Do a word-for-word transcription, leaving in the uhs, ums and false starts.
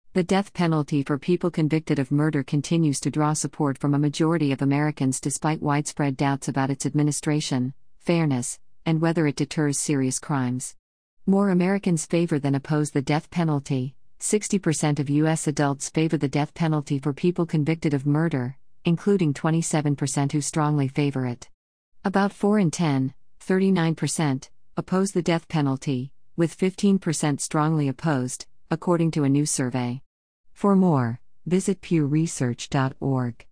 The death penalty for people convicted of murder continues to draw support from a majority of Americans despite widespread doubts about its administration, fairness, and whether it deters serious crimes. More Americans favor than oppose the death penalty. sixty percent of U S adults favor the death penalty for people convicted of murder, including twenty-seven percent who strongly favor it. About four in ten, thirty-nine percent, oppose the death penalty, with fifteen percent strongly opposed, according to a new survey. For more, visit pew research dot org.